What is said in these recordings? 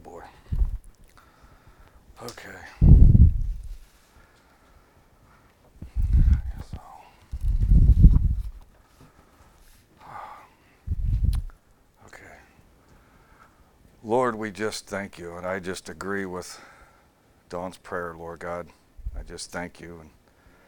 boy. Okay. So, okay. Lord, we just thank you, and I just agree with Dawn's prayer, Lord God. I just thank you. And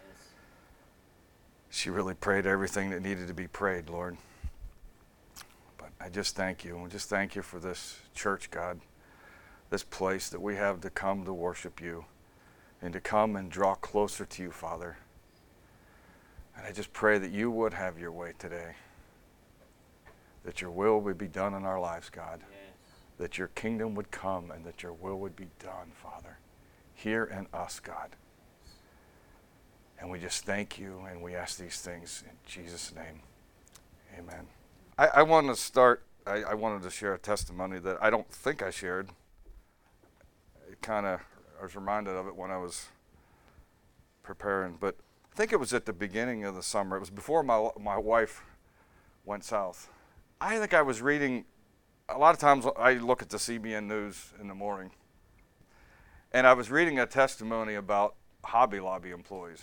she really prayed everything that needed to be prayed, Lord. But I just thank you, and we just thank you for this church, God, this place that we have to come to worship you and to come and draw closer to you, Father. And I just pray that you would have your way today, that your will would be done in our lives, God, that your kingdom would come and that your will would be done, Father, here in us, God. And we just thank you, and we ask these things in Jesus' name. Amen. I wanted to start, I wanted to share a testimony that I don't think I shared. I was reminded of it when I was preparing, but I think it was at the beginning of the summer. It was before my wife went south. I think I was reading, a lot of times I look at the CBN News in the morning, and I was reading a testimony about Hobby Lobby employees.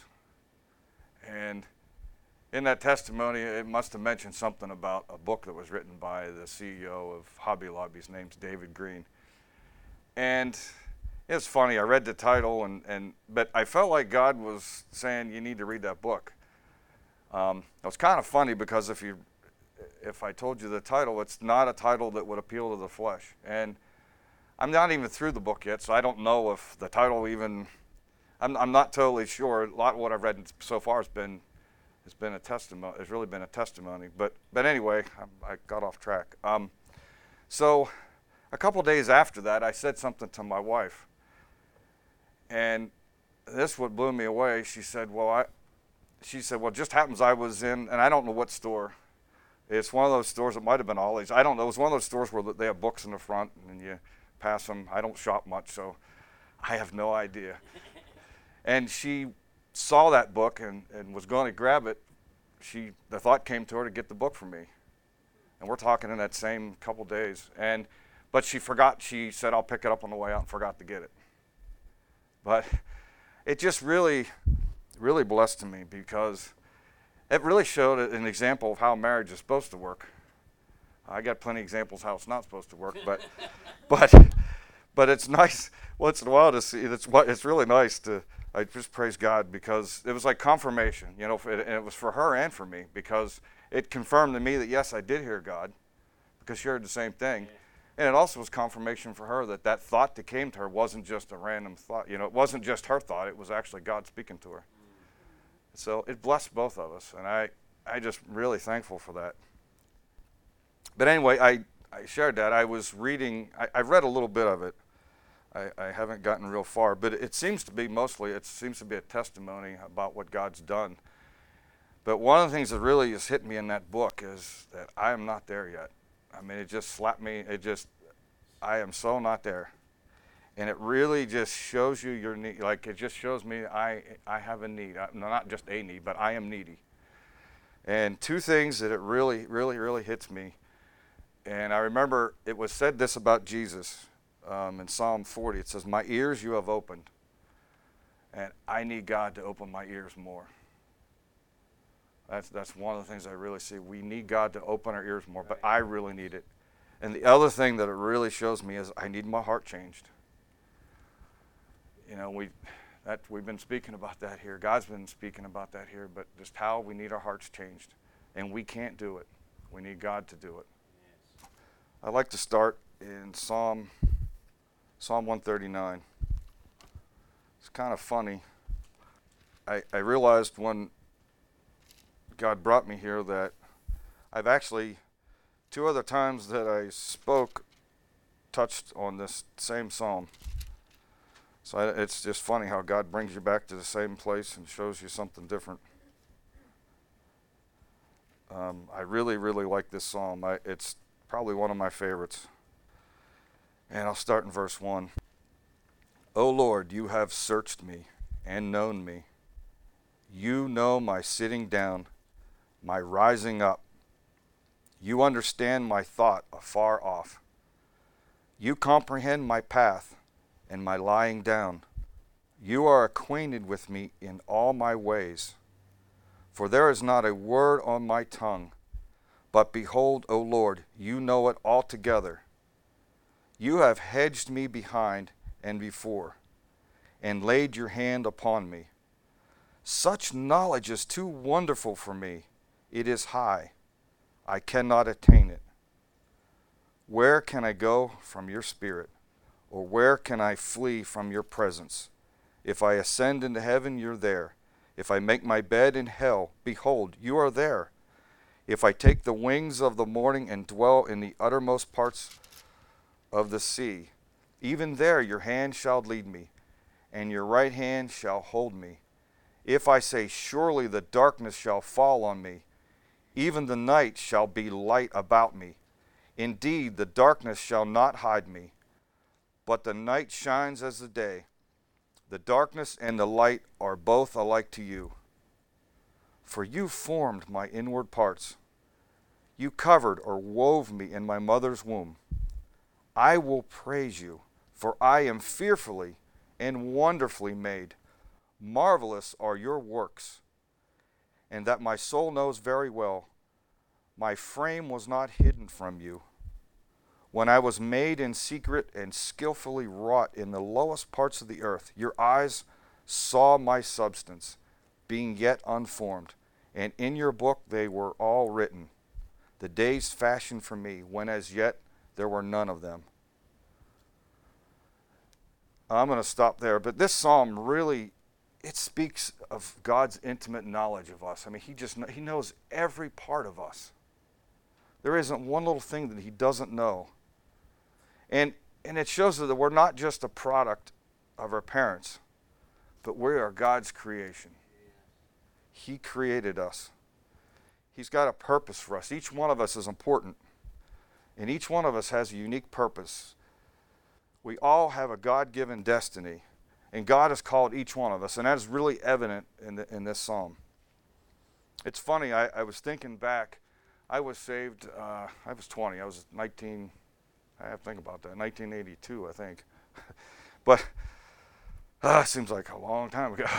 And in that testimony, it must have mentioned something about a book that was written by the CEO of Hobby Lobby. His name's David Green. And it's funny, I read the title, but I felt like God was saying, you need to read that book. It was kind of funny because if I told you the title, it's not a title that would appeal to the flesh. And I'm not even through the book yet, so I don't know if the title even, I'm not totally sure. A lot of what I've read so far has been a testimony. It's really been a testimony. But anyway, I got off track. So a couple days after that, I said something to my wife, and this what blew me away. She said, well, it just happens I was in, and I don't know what store. It's one of those stores. It might have been Ollie's. I don't know. It was one of those stores where they have books in the front, and you pass them. I don't shop much, so I have no idea. And she saw that book and was going to grab it. The thought came to her to get the book for me. And we're talking in that same couple days. But she forgot. She said, I'll pick it up on the way out, and forgot to get it. But it just really, really blessed me because it really showed an example of how marriage is supposed to work. I got plenty of examples how it's not supposed to work, but it's nice once in a while to see. It's really nice to. I just praise God because it was like confirmation, and it was for her and for me because it confirmed to me that yes, I did hear God because she heard the same thing. Yeah. And it also was confirmation for her that thought that came to her wasn't just a random thought. It wasn't just her thought. It was actually God speaking to her. So it blessed both of us, and I just really thankful for that. But anyway, I shared that. I was reading, I read a little bit of it. I haven't gotten real far, but it seems to be a testimony about what God's done. But one of the things that really has hit me in that book is that I am not there yet. I mean, it just slapped me. I am so not there. And it really just shows you your need. Like, it just shows me I have a need. Not just a need, but I am needy. And two things that it really, really, really hits me. And I remember it was said this about Jesus in Psalm 40. It says, my ears you have opened. And I need God to open my ears more. That's one of the things I really see. We need God to open our ears more, but I really need it. And the other thing that it really shows me is I need my heart changed. We've been speaking about that here. God's been speaking about that here, but just how we need our hearts changed. And we can't do it. We need God to do it. Yes. I'd like to start in Psalm 139. It's kind of funny. I realized when God brought me here that I've actually, two other times that I spoke, touched on this same psalm. So it's just funny how God brings you back to the same place and shows you something different. I really, really like this psalm. It's probably one of my favorites. And I'll start in verse 1. O Lord, you have searched me and known me. You know my sitting down, my rising up. You understand my thought afar off. You comprehend my path and my lying down. You are acquainted with me in all my ways. For there is not a word on my tongue. But behold, O Lord, you know it altogether. You have hedged me behind and before, and laid your hand upon me. Such knowledge is too wonderful for me. It is high. I cannot attain it. Where can I go from your spirit? Or where can I flee from your presence? If I ascend into heaven, you're there. If I make my bed in hell, behold, you are there. If I take the wings of the morning and dwell in the uttermost parts of the sea, even there your hand shall lead me, and your right hand shall hold me. If I say, surely the darkness shall fall on me, even the night shall be light about me. Indeed, the darkness shall not hide me, but the night shines as the day. The darkness and the light are both alike to you. For you formed my inward parts. You covered or wove me in my mother's womb. I will praise you, for I am fearfully and wonderfully made. Marvelous are your works, and that my soul knows very well. My frame was not hidden from you, when I was made in secret and skillfully wrought in the lowest parts of the earth. Your eyes saw my substance, being yet unformed, and in your book they were all written, the days fashioned for me, when as yet there were none of them. I'm going to stop there, but this psalm really, it speaks of God's intimate knowledge of us. I mean, he knows every part of us. There isn't one little thing that he doesn't know. And it shows that we're not just a product of our parents, but we are God's creation. He created us. He's got a purpose for us. Each one of us is important, and each one of us has a unique purpose. We all have a God-given destiny, and God has called each one of us, and that is really evident in this psalm. It's funny, I was thinking back. I was saved, I was 20. I was 19, I have to think about that, 1982, I think. But it seems like a long time ago.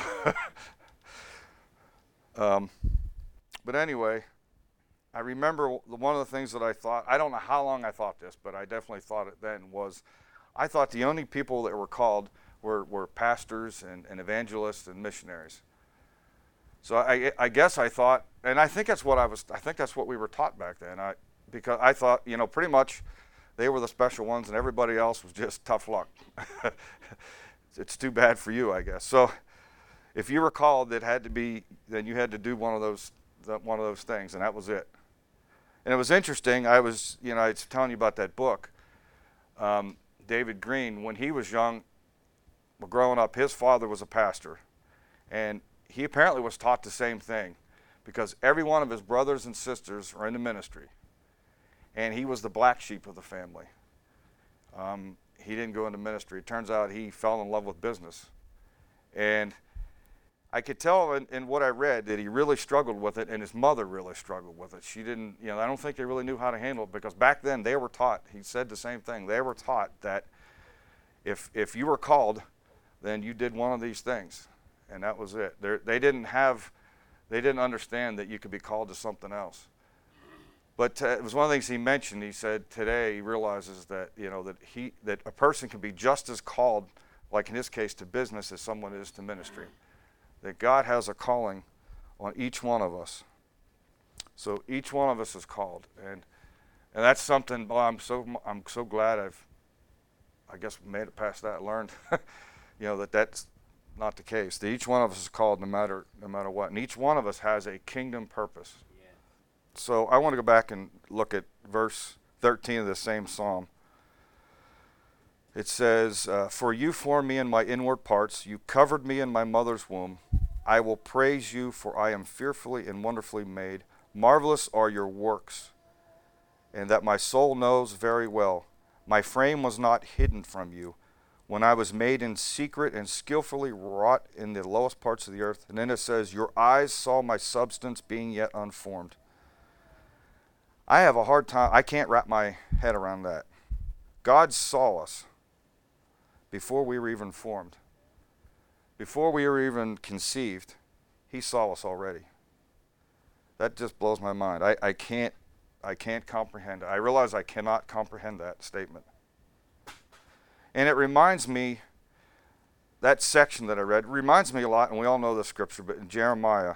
But anyway, I remember one of the things that I thought, I don't know how long I thought this, but I definitely thought it then, was I thought the only people that were called were pastors and evangelists and missionaries. So I guess I thought, and I think that's what we were taught back then. Because I thought, pretty much they were the special ones and everybody else was just tough luck. It's too bad for you, I guess. So if you were called, then you had to do one of those things, and that was it. And it was interesting. I was telling you about that book. David Green, when he was young, growing up, his father was a pastor, and he apparently was taught the same thing, because every one of his brothers and sisters are in the ministry, and he was the black sheep of the family. He didn't go into ministry. It turns out he fell in love with business, and I could tell in what I read that he really struggled with it, and his mother really struggled with it. She didn't, I don't think they really knew how to handle it, because back then they were taught, he said the same thing, they were taught that if you were called, then you did one of these things, and that was it. They didn't understand that you could be called to something else. But it was one of the things he mentioned. He said today he realizes that that a person can be just as called, like in his case, to business as someone is to ministry. That God has a calling on each one of us. So each one of us is called, and that's something. Well, I'm so glad I guess made it past that. Learned, that's not the case. That each one of us is called no matter what, and each one of us has a kingdom purpose. Yeah. So I want to go back and look at verse 13 of the same psalm. It says, "For you formed me in my inward parts. You covered me in my mother's womb. I will praise you, for I am fearfully and wonderfully made. Marvelous are your works, and that my soul knows very well. My frame was not hidden from you, when I was made in secret and skillfully wrought in the lowest parts of the earth." And then it says, "Your eyes saw my substance, being yet unformed." I have a hard time. I can't wrap my head around that. God saw us before we were even formed. Before we were even conceived, he saw us already. That just blows my mind. I can't comprehend it. I realize I cannot comprehend that statement. And it reminds me, that section that I read reminds me a lot, and we all know the scripture, but in Jeremiah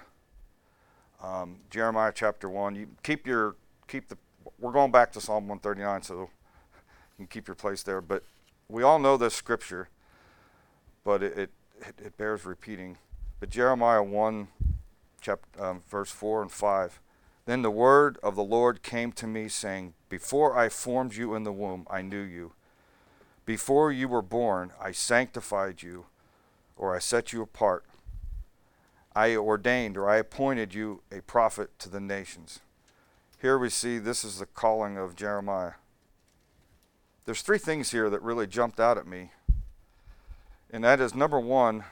chapter 1, we're going back to Psalm 139, so you can keep your place there. But we all know this scripture, but it bears repeating. But Jeremiah 1, verse 4 and 5. Then the word of the Lord came to me, saying, before I formed you in the womb, I knew you. Before you were born, I sanctified you, or I set you apart. I ordained, or I appointed you a prophet to the nations. Here we see this is the calling of Jeremiah. There's three things here that really jumped out at me. And that is, number one,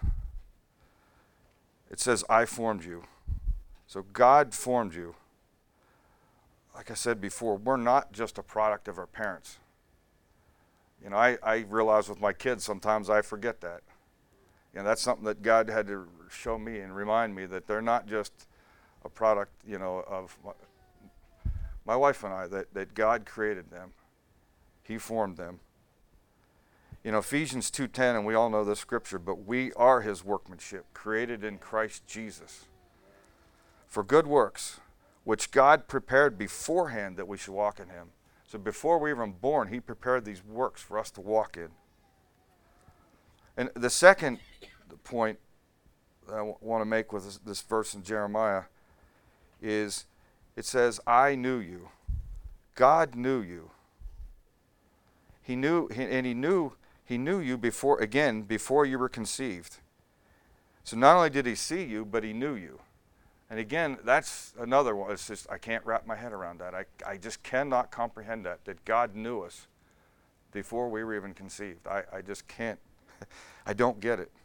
it says, I formed you. So God formed you. Like I said before, we're not just a product of our parents. You know, I realize with my kids sometimes I forget that. You know, that's something that God had to show me and remind me that they're not just a product, you know, of my wife and I, that God created them. He formed them. You know, Ephesians 2:10, and we all know this scripture, but we are his workmanship, created in Christ Jesus for good works, which God prepared beforehand that we should walk in him. So before we were even born, he prepared these works for us to walk in. And the second point that I want to make with this verse in Jeremiah is, it says, I knew you. God knew you. He knew you before you were conceived. So not only did he see you, but he knew you. And again, that's another one. It's just, I can't wrap my head around that. I just cannot comprehend that God knew us before we were even conceived. I just can't. I don't get it.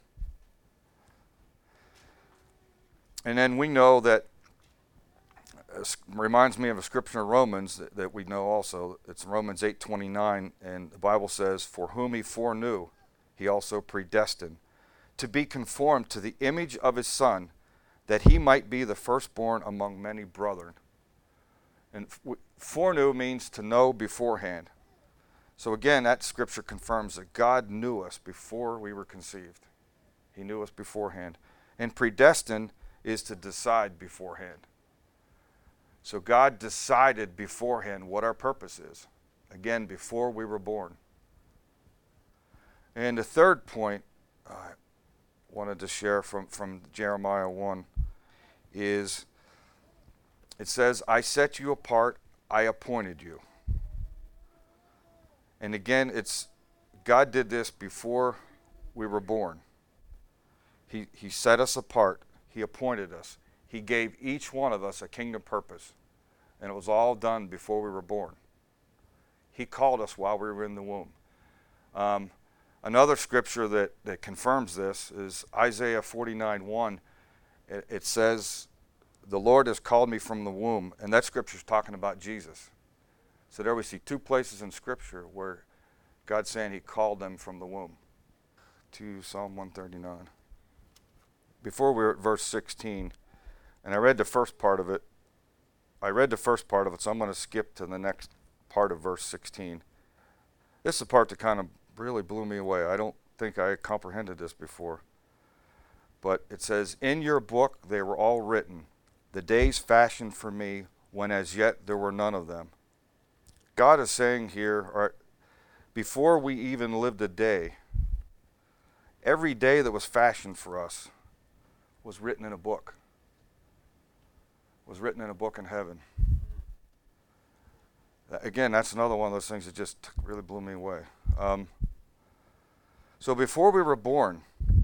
And then we know that, reminds me of a scripture in Romans that we know also. It's Romans 8:29, and the Bible says, for whom he foreknew, he also predestined to be conformed to the image of his Son, that he might be the firstborn among many brethren. And foreknew means to know beforehand. So again, that scripture confirms that God knew us before we were conceived. He knew us beforehand. And predestined is to decide beforehand. So God decided beforehand what our purpose is. Again, before we were born. And the third point I wanted to share from Jeremiah 1 is, it says, I set you apart, I appointed you. And again, it's God did this before we were born. He set us apart. He appointed us. He gave each one of us a kingdom purpose. And it was all done before we were born. He called us while we were in the womb. Another scripture that confirms this is Isaiah 49:1. It says, the Lord has called me from the womb. And that scripture is talking about Jesus. So there we see two places in Scripture where God's saying he called them from the womb. To Psalm 139. Before we were at verse 16, and I read the first part of it. So I'm going to skip to the next part of verse 16. This is the part that kind of really blew me away. I don't think I comprehended this before. But it says, in your book they were all written, the days fashioned for me, when as yet there were none of them. God is saying here, before we even lived a day, every day that was fashioned for us was written in a book. Was written in a book in heaven. Again, that's another one of those things that just really blew me away. So before we were born,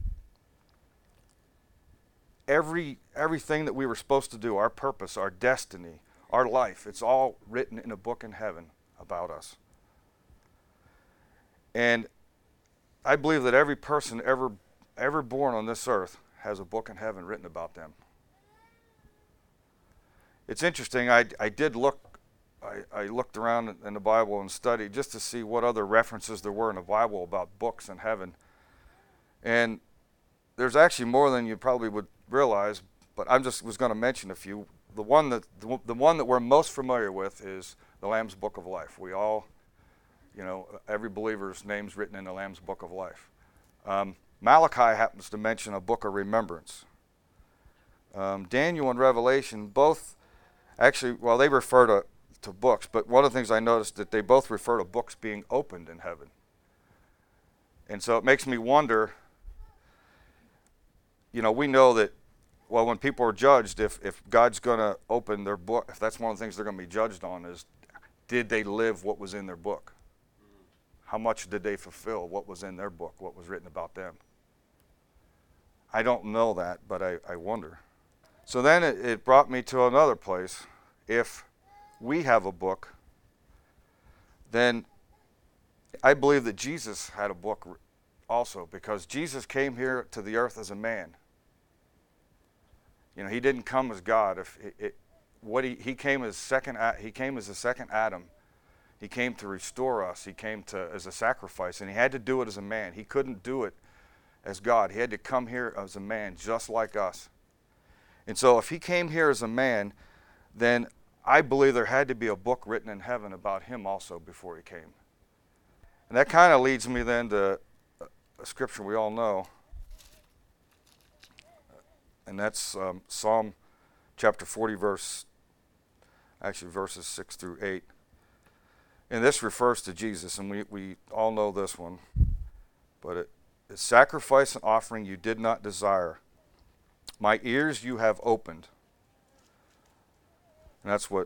everything that we were supposed to do, our purpose, our destiny, our life, it's all written in a book in heaven about us. And I believe that every person ever born on this earth has a book in heaven written about them. It's interesting, I did look I looked around in the Bible and studied just to see what other references there were in the Bible about books in heaven. And there's actually more than you probably would realize, but I just was going to mention a few. The one that we're most familiar with is the Lamb's Book of Life. We all, every believer's name's written in the Lamb's Book of Life. Malachi happens to mention a book of remembrance. Daniel and Revelation both, actually, well, they refer to books, but one of the things I noticed that they both refer to books being opened in heaven. And so it makes me wonder, we know that, well, when people are judged, if God's going to open their book, if that's one of the things they're going to be judged on is, did they live what was in their book? How much did they fulfill what was in their book, what was written about them? I don't know that, but I wonder. So then it brought me to another place. If we have a book, then I believe that Jesus had a book also, because Jesus came here to the earth as a man. He didn't come as God. He came as the second Adam. He came to restore us. He came as a sacrifice, and he had to do it as a man. He couldn't do it as God. He had to come here as a man, just like us. And so if he came here as a man, then I believe there had to be a book written in heaven about him also before he came. And that kind of leads me then to a scripture we all know, and that's Psalm chapter 40, verses 6 through 8. And this refers to Jesus, and we all know this one. But it's sacrifice and offering you did not desire. My ears you have opened. And that's what,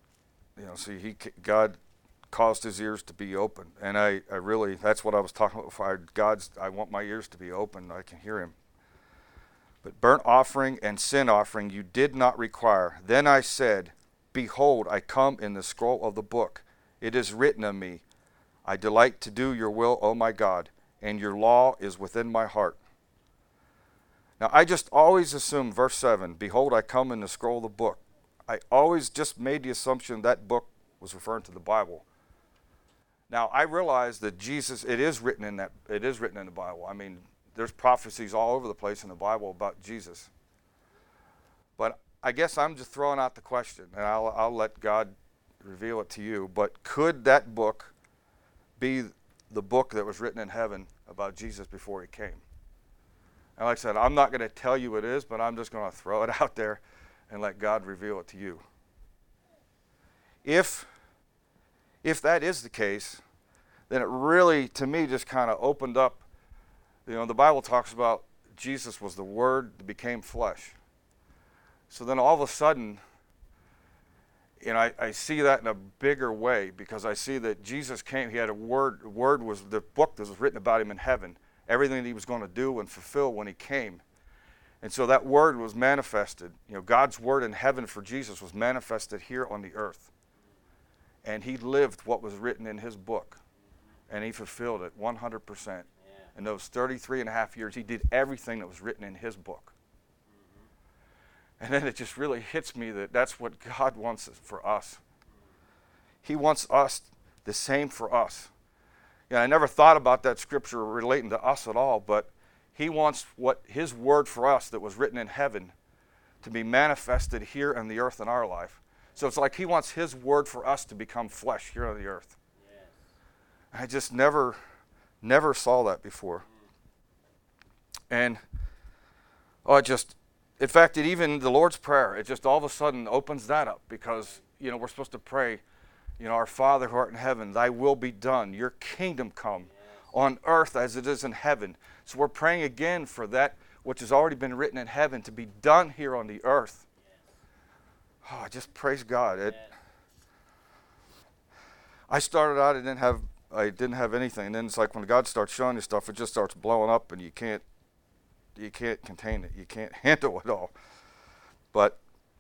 God caused his ears to be open. And I really, that's what I was talking about before. I want my ears to be open. I can hear him. But burnt offering and sin offering you did not require. Then I said, behold, I come in the scroll of the book. It is written of me, I delight to do your will, O my God, and your law is within my heart. Now, I just always assumed, verse 7, behold, I come in the scroll of the book. I always just made the assumption that book was referring to the Bible. Now, I realize that Jesus, it is written in the Bible. I mean, there's prophecies all over the place in the Bible about Jesus. But I guess I'm just throwing out the question, and I'll let God reveal it to you. But could that book be the book that was written in heaven about Jesus before he came? And like I said, I'm not going to tell you it is, but I'm just going to throw it out there and let God reveal it to you. If that is the case, then it really, to me, just kind of opened up. The Bible talks about Jesus was the Word that became flesh. So then all of a sudden, I see that in a bigger way, because I see that Jesus came, he had a word. The Word was the book that was written about him in heaven, everything that he was going to do and fulfill when he came. And so that Word was manifested. God's Word in heaven for Jesus was manifested here on the earth. And he lived what was written in his book. And he fulfilled it 100%. Yeah. In those 33 and a half years, he did everything that was written in his book. And then it just really hits me that that's what God wants for us. He wants us the same for us. I never thought about that scripture relating to us at all, but he wants what his word for us that was written in heaven to be manifested here on the earth in our life. So it's like he wants his word for us to become flesh here on the earth. Yes. I just never saw that before. And in fact, even the Lord's Prayer, it just all of a sudden opens that up, because, we're supposed to pray, our Father who art in heaven, thy will be done, your kingdom come on earth as it is in heaven. So we're praying again for that which has already been written in heaven to be done here on the earth. Oh, just praise God. I started out, I didn't have anything, and then it's like when God starts showing you stuff, it just starts blowing up, and you can't contain it. You can't handle it all. But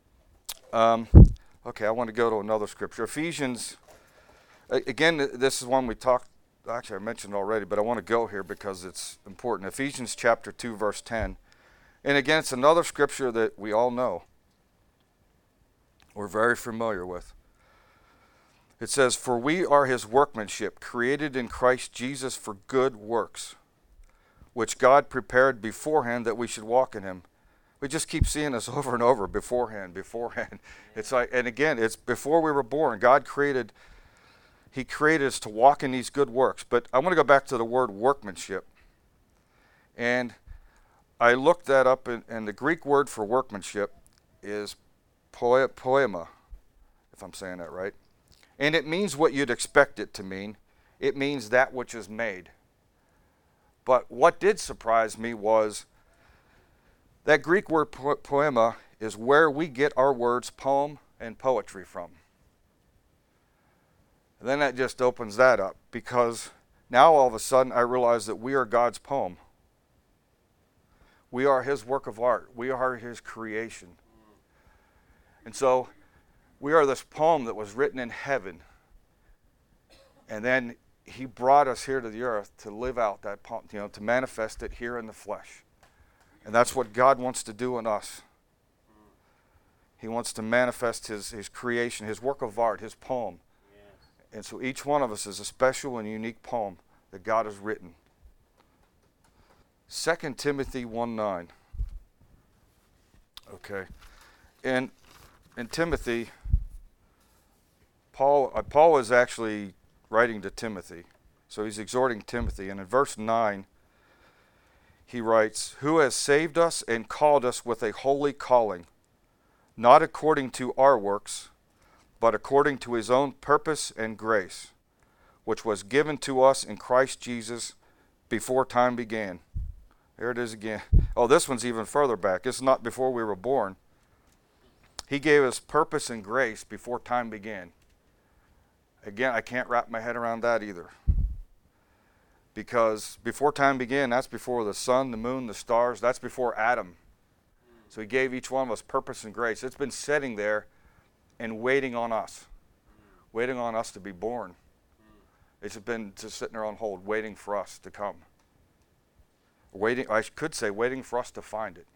okay, I want to go to another scripture. Ephesians. Again, this is one we talked. Actually, I mentioned already, but I want to go here because it's important. Ephesians chapter 2, verse 10. And again, it's another scripture that we all know. We're very familiar with. It says, "For we are his workmanship, created in Christ Jesus for good works, which God prepared beforehand that we should walk in him." We just keep seeing this over and over, beforehand, beforehand. It's like, and again, it's before we were born. He created us to walk in these good works. But I want to go back to the word workmanship. And I looked that up, and the Greek word for workmanship is poema, if I'm saying that right. And it means what you'd expect it to mean. It means that which is made. But what did surprise me was that Greek word poema is where we get our words poem and poetry from. And then that just opens that up, because now all of a sudden I realize that we are God's poem. We are his work of art. We are his creation. And so we are this poem that was written in heaven. And then he brought us here to the earth to live out that poem, to manifest it here in the flesh. And that's what God wants to do in us. He wants to manifest his creation, his work of art, his poem. Yes. And so each one of us is a special and unique poem that God has written. 2 Timothy 1:9. Okay. And in Timothy, Paul is actually writing to Timothy. So he's exhorting Timothy. And in verse 9, he writes, "Who has saved us and called us with a holy calling, not according to our works, but according to his own purpose and grace, which was given to us in Christ Jesus before time began." There it is again. Oh, this one's even further back. It's not before we were born. He gave us purpose and grace before time began. Again, I can't wrap my head around that either. Because before time began, that's before the sun, the moon, the stars. That's before Adam. So he gave each one of us purpose and grace. It's been sitting there and waiting on us. Waiting on us to be born. It's been just sitting there on hold, waiting for us to come. I could say waiting for us to find it.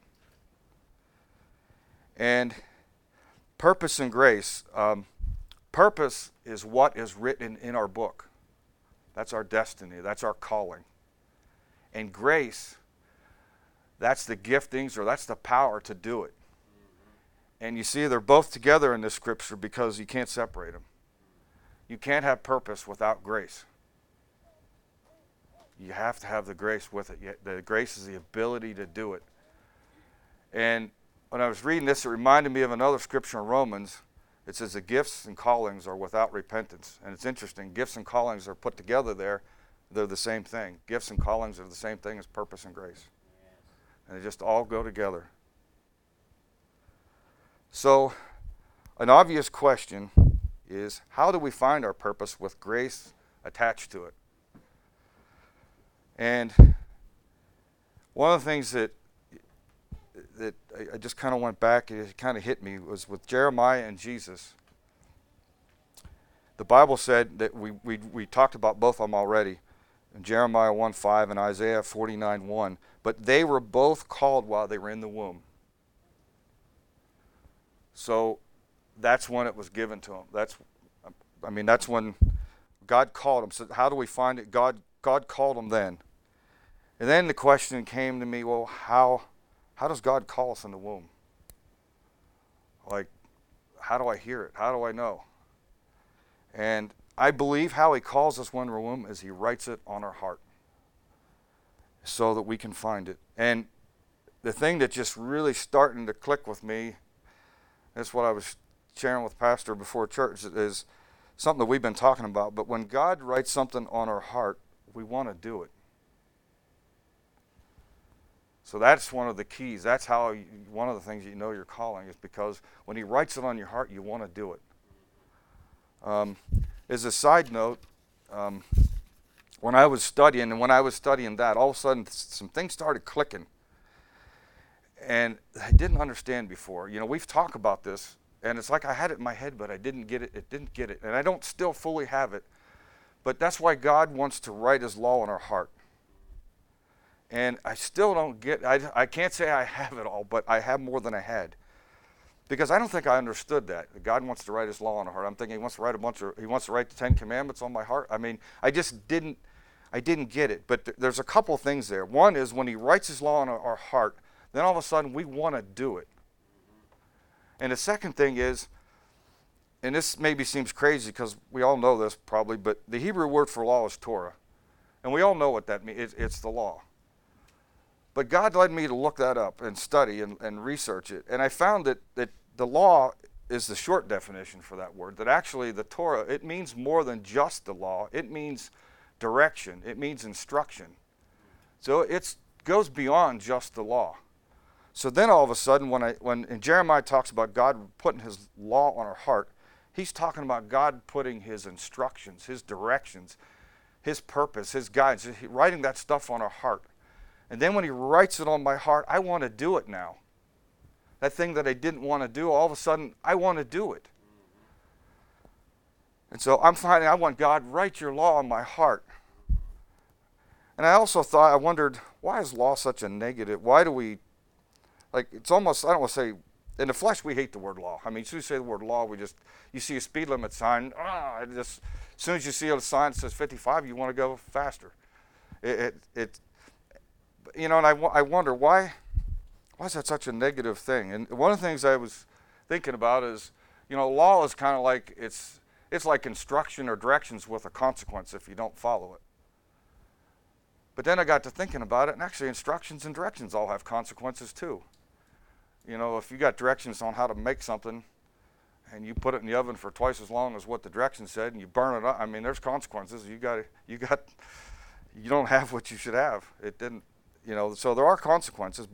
And purpose and grace. Purpose is what is written in our book. That's our destiny. That's our calling. And grace, that's the giftings, or that's the power to do it. And you see, they're both together in this scripture because you can't separate them. You can't have purpose without grace. You have to have the grace with it. The grace is the ability to do it. And when I was reading this, it reminded me of another scripture in Romans. It says the gifts and callings are without repentance. And it's interesting. Gifts and callings are put together there. They're the same thing. Gifts and callings are the same thing as purpose and grace. And they just all go together. So, an obvious question is, how do we find our purpose with grace attached to it? And one of the things that I just kind of went back, it kind of hit me, was with Jeremiah and Jesus. The Bible said that we talked about both of them already, in Jeremiah 1:5 and Isaiah 49:1. But they were both called while they were in the womb. So that's when it was given to them. That's when God called them. So how do we find it? God called them then. And then the question came to me, well, how does God call us in the womb? Like, how do I hear it? How do I know? And I believe how he calls us when we're in the womb is he writes it on our heart so that we can find it. And the thing that just really starting to click with me, that's what I was sharing with Pastor before church, is something that we've been talking about. But when God writes something on our heart, we want to do it. So that's one of the keys. That's how one of the things you know your calling is, because when he writes it on your heart, you want to do it. As a side note, when I was studying that, all of a sudden some things started clicking. And I didn't understand before. You know, we've talked about this, and it's like I had it in my head, but I didn't get it. It didn't get it. And I don't still fully have it. But that's why God wants to write his law in our heart. And I still don't get, I can't say I have it all, but I have more than I had. Because I don't think I understood that. God wants to write his law on our heart. I'm thinking he wants to write the 10 Commandments on my heart. I mean, I didn't get it. But there's a couple things there. One is when he writes his law on our heart, then all of a sudden we want to do it. And the second thing is, and this maybe seems crazy because we all know this probably, but the Hebrew word for law is Torah. And we all know what that means. It's the law. But God led me to look that up and study and research it. And I found that the law is the short definition for that word. That actually the Torah, it means more than just the law. It means direction. It means instruction. So it goes beyond just the law. So then all of a sudden when Jeremiah talks about God putting his law on our heart, he's talking about God putting his instructions, his directions, his purpose, his guidance, writing that stuff on our heart. And then when he writes it on my heart, I want to do it now. That thing that I didn't want to do, all of a sudden, I want to do it. And so I'm finding I want God, write your law on my heart. And I wondered, why is law such a negative? Why do we, it's almost, I don't want to say, in the flesh we hate the word law. I mean, as soon as you say the word law, you see a speed limit sign, as soon as you see a sign that says 55, you want to go faster. And I wonder why is that such a negative thing? And one of the things I was thinking about is, law is kind of like it's like instruction or directions with a consequence if you don't follow it. But then I got to thinking about it, and actually instructions and directions all have consequences too. If you got directions on how to make something, and you put it in the oven for twice as long as what the directions said, and you burn it up, I mean, there's consequences. You don't have what you should have. It didn't. So there are consequences,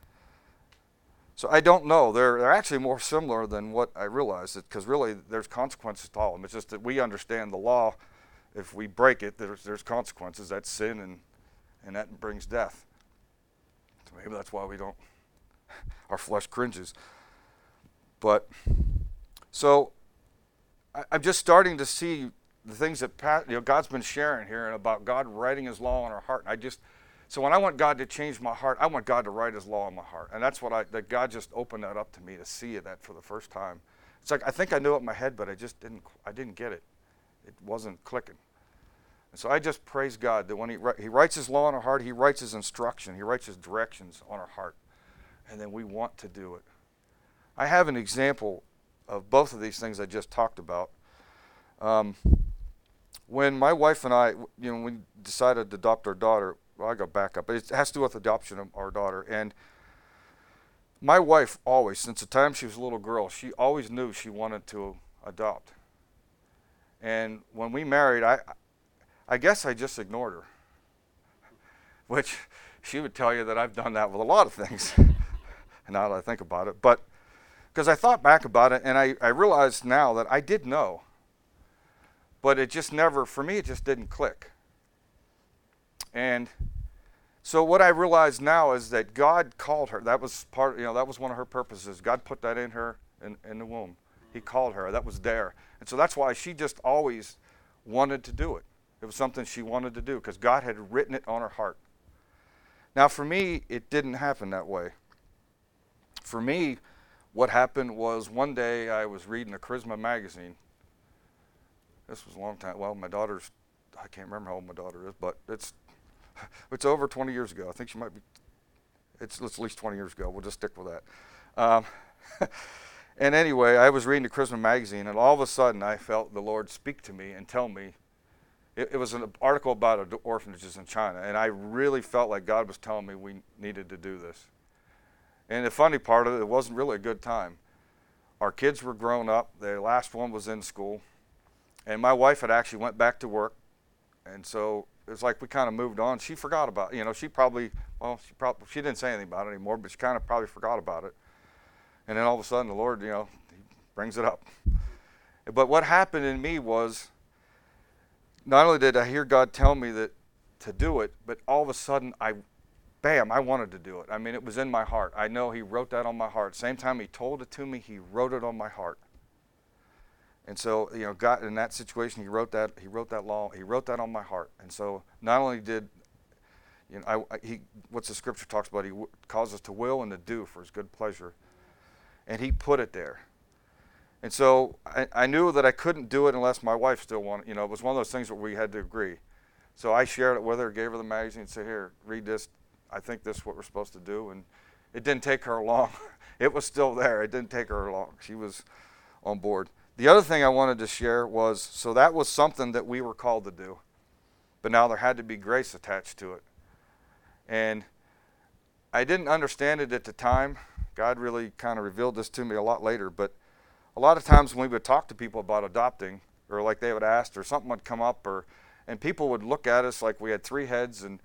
so I don't know. They're actually more similar than what I realized, because really there's consequences to all of them. It's just that we understand the law. If we break it, there's consequences. That's sin, and that brings death. So maybe that's why our flesh cringes. But, so I'm just starting to see the things that God's been sharing here and about God writing his law on our heart. So when I want God to change my heart, I want God to write his law on my heart. And that's that God just opened that up to me to see that for the first time. It's like I think I knew it in my head, but I didn't get it. It wasn't clicking. And so I just praise God that when he writes his law on our heart, he writes his instruction, he writes his directions on our heart. And then we want to do it. I have an example of both of these things I just talked about. When my wife and I, we decided to adopt our daughter, well, I go back up. It has to do with adoption of our daughter. And my wife always, since the time she was a little girl, she always knew she wanted to adopt. And when we married, I guess I just ignored her. Which she would tell you that I've done that with a lot of things. Now that I think about it. But because I thought back about it, and I realized now that I did know. But it just never, for me, it just didn't click. And so what I realize now is that God called her. That was that was one of her purposes. God put that in her in the womb. He called her. That was there. And so that's why she just always wanted to do it. It was something she wanted to do because God had written it on her heart. Now for me, it didn't happen that way. For me, what happened was one day I was reading a Charisma magazine. This was a long time. Well, I can't remember how old my daughter is, but it's over 20 years ago. I think she might be, it's at least 20 years ago. We'll just stick with that. And anyway, I was reading the Charisma magazine, and all of a sudden I felt the Lord speak to me and tell me, it was an article about orphanages in China, and I really felt like God was telling me we needed to do this. And the funny part of it wasn't really a good time. Our kids were grown up. The last one was in school. And my wife had actually went back to work. And so it was like we kind of moved on. She forgot about it. She didn't say anything about it anymore, but she kind of probably forgot about it. And then all of a sudden the Lord, he brings it up. But what happened in me was, not only did I hear God tell me that to do it, but all of a sudden I wanted to do it. I mean, it was in my heart. I know he wrote that on my heart. Same time he told it to me, he wrote it on my heart. And so, God, in that situation, he wrote that law, he wrote that on my heart. And so not only did, what the scripture talks about, he calls us to will and to do for his good pleasure. and he put it there. And so I knew that I couldn't do it unless my wife still wanted, it was one of those things where we had to agree. So I shared it with her, gave her the magazine, and said, here, read this. I think this is what we're supposed to do. And it didn't take her long. It was still there. It didn't take her long. She was on board. The other thing I wanted to share was, so that was something that we were called to do. But now there had to be grace attached to it. And I didn't understand it at the time. God really kind of revealed this to me a lot later. But a lot of times when we would talk to people about adopting, or like they would ask, or something would come up, and people would look at us like we had three heads, and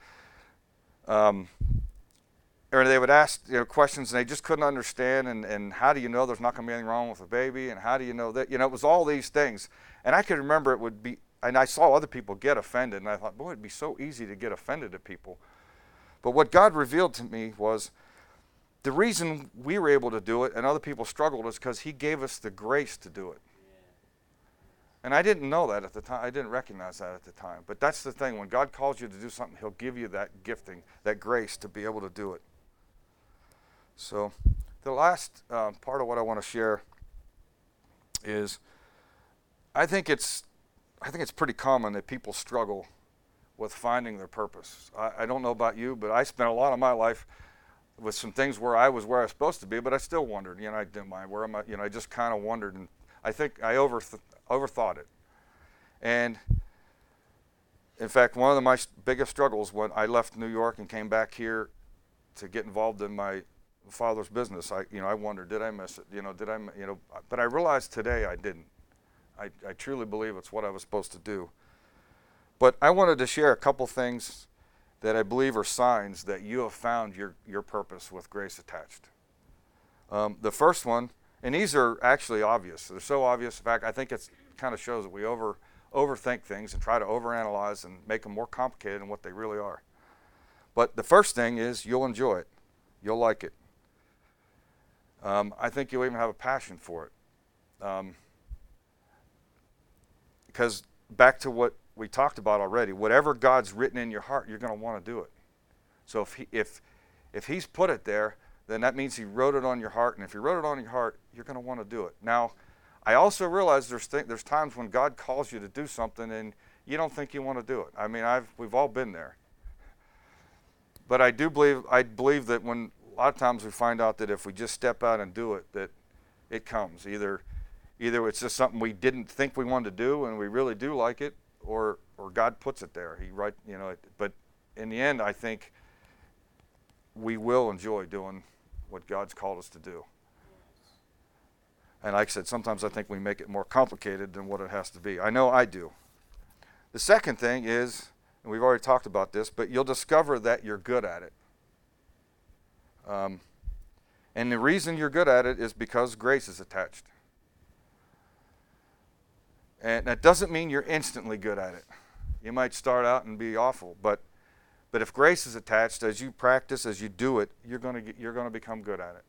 or they would ask questions and they just couldn't understand, and how do you know there's not going to be anything wrong with the baby, and how do you know that, it was all these things. And I could remember it would be, and I saw other people get offended, and I thought, boy, it'd be so easy to get offended at people. But what God revealed to me was the reason we were able to do it and other people struggled is because he gave us the grace to do it. And I didn't know that at the time. I didn't recognize that at the time. But that's the thing. When God calls you to do something, he'll give you that gifting, that grace to be able to do it. So the last part of what I want to share is I think it's pretty common that people struggle with finding their purpose. I don't know about you, but I spent a lot of my life with some things where I was supposed to be, but I still wondered. I didn't mind where am I. I just kind of wondered, and I think I overthought it. And in fact, one of my biggest struggles when I left New York and came back here to get involved in my father's business, I wondered, did I miss it? But I realized today I didn't. I truly believe it's what I was supposed to do. But I wanted to share a couple things that I believe are signs that you have found your purpose with grace attached. The first one, and these are actually obvious. They're so obvious. In fact, I think it kind of shows that we overthink things and try to overanalyze and make them more complicated than what they really are. But the first thing is you'll enjoy it. You'll like it. I think you'll even have a passion for it. Because back to what we talked about already, whatever God's written in your heart, you're going to want to do it. So if he's put it there, then that means he wrote it on your heart. And if he wrote it on your heart, you're going to want to do it. Now, I also realize there's times when God calls you to do something and you don't think you want to do it. I mean, we've all been there. But I believe that when a lot of times we find out that if we just step out and do it, that it comes. Either it's just something we didn't think we wanted to do and we really do like it, or God puts it there. But in the end, I think we will enjoy doing what God's called us to do. And like I said, sometimes I think we make it more complicated than what it has to be. I know I do. The second thing is, and we've already talked about this, but you'll discover that you're good at it. And the reason you're good at it is because grace is attached. And that doesn't mean you're instantly good at it. You might start out and be awful, but if grace is attached, as you practice, as you do it, you're going to become good at it.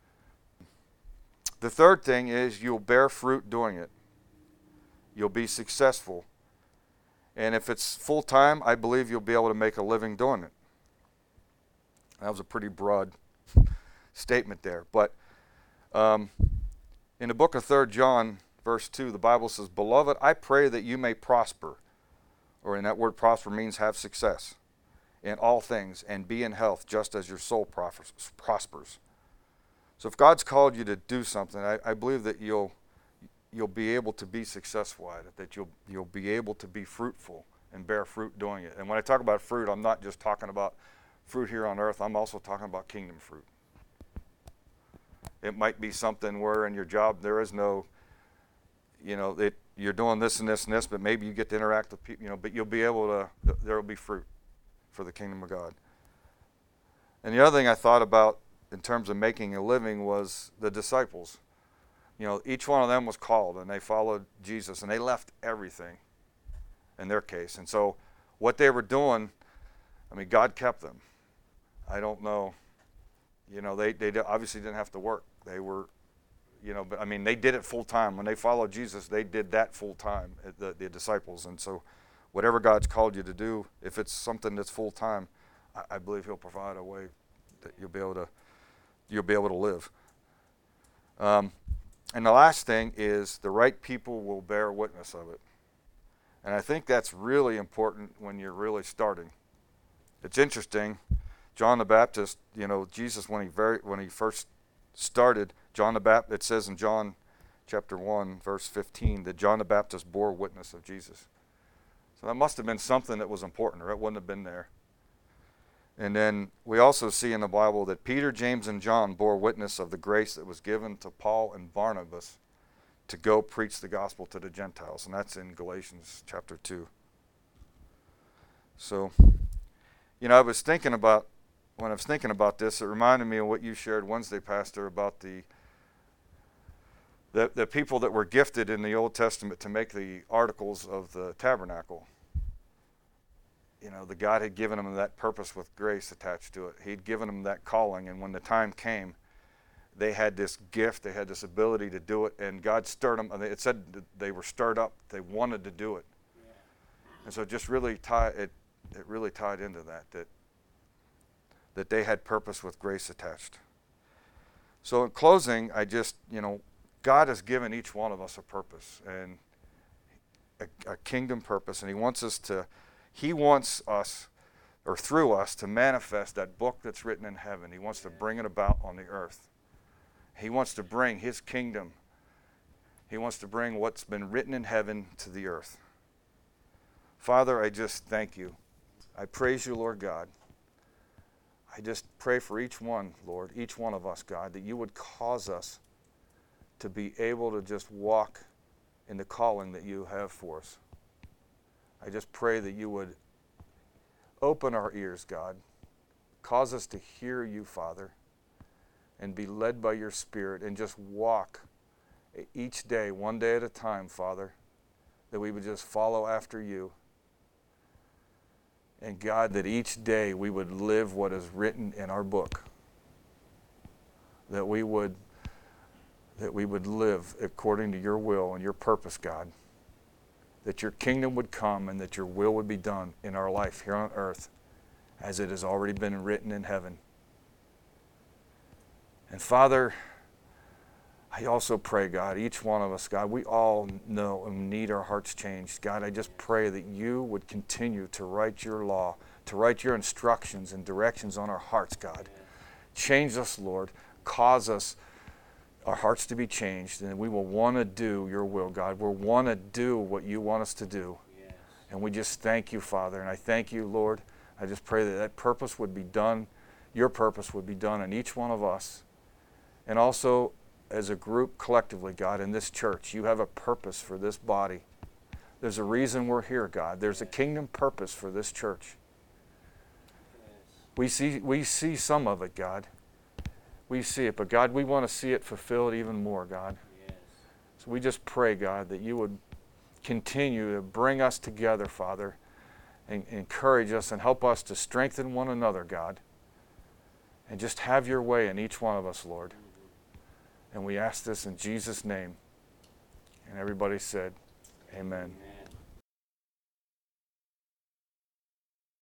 The third thing is you'll bear fruit doing it. You'll be successful. And if it's full-time, I believe you'll be able to make a living doing it. That was a pretty broad statement there. But in the book of 3 John, verse 2, the Bible says, "Beloved, I pray that you may prosper." Or in that word prosper means have success in all things and be in health just as your soul prospers. So if God's called you to do something, I believe that you'll be able to be successful at it, that you'll be able to be fruitful and bear fruit doing it. And when I talk about fruit, I'm not just talking about fruit here on earth. I'm also talking about kingdom fruit. It might be something where in your job there is no, you're doing this and this and this, but maybe you get to interact with people, but you'll be able to, there will be fruit for the kingdom of God. And the other thing I thought about in terms of making a living was the disciples. Each one of them was called and they followed Jesus and they left everything in their case. And so what they were doing, God kept them. I don't know, they obviously didn't have to work. They were, but they did it full time. When they followed Jesus, they did that full time, the disciples. And so whatever God's called you to do, if it's something that's full time, I believe he'll provide a way that you'll be able to live. And the last thing is the right people will bear witness of it. And I think that's really important when you're really starting. It's interesting, John the Baptist, Jesus, when he first started, John the Baptist, it says in John chapter 1, verse 15, that John the Baptist bore witness of Jesus. So that must have been something that was important, or it wouldn't have been there. And then we also see in the Bible that Peter, James, and John bore witness of the grace that was given to Paul and Barnabas to go preach the gospel to the Gentiles. And that's in Galatians chapter 2. So, when I was thinking about this, it reminded me of what you shared Wednesday, Pastor, about the people that were gifted in the Old Testament to make the articles of the tabernacle. The God had given them that purpose with grace attached to it. He'd given them that calling, and when the time came, they had this gift, they had this ability to do it, and God stirred them. It said they were stirred up. They wanted to do it. Yeah. And so it just really tied into that they had purpose with grace attached. So in closing, God has given each one of us a purpose, and a kingdom purpose, and He wants us, or through us, to manifest that book that's written in heaven. He wants to bring it about on the earth. He wants to bring His kingdom. He wants to bring what's been written in heaven to the earth. Father, I just thank You. I praise You, Lord God. I just pray for each one, Lord, each one of us, God, that You would cause us to be able to just walk in the calling that You have for us. I just pray that You would open our ears, God. Cause us to hear You, Father, and be led by Your Spirit, and just walk each day, one day at a time, Father, that we would just follow after You. And God, that each day we would live what is written in our book. That we would live according to Your will and Your purpose, God. That Your kingdom would come and that Your will would be done in our life here on earth as it has already been written in heaven. And Father, I also pray, God, each one of us, God, we all know and need our hearts changed. God, I just pray that You would continue to write Your law, to write Your instructions and directions on our hearts, God. Change us, Lord. Cause us, our hearts to be changed, and we will want to do Your will, God. We'll want to do what You want us to do. Yes. And we just thank You, Father. And I thank You, Lord. I just pray that purpose would be done, Your purpose would be done in each one of us. And also, as a group collectively, God, in this church, You have a purpose for this body. There's a reason we're here, God. There's a kingdom purpose for this church. We see some of it, God. We see it, but God, we want to see it fulfilled even more, God. Yes. So we just pray, God, that You would continue to bring us together, Father, and encourage us and help us to strengthen one another, God. And just have Your way in each one of us, Lord. And we ask this in Jesus' name. And everybody said, Amen.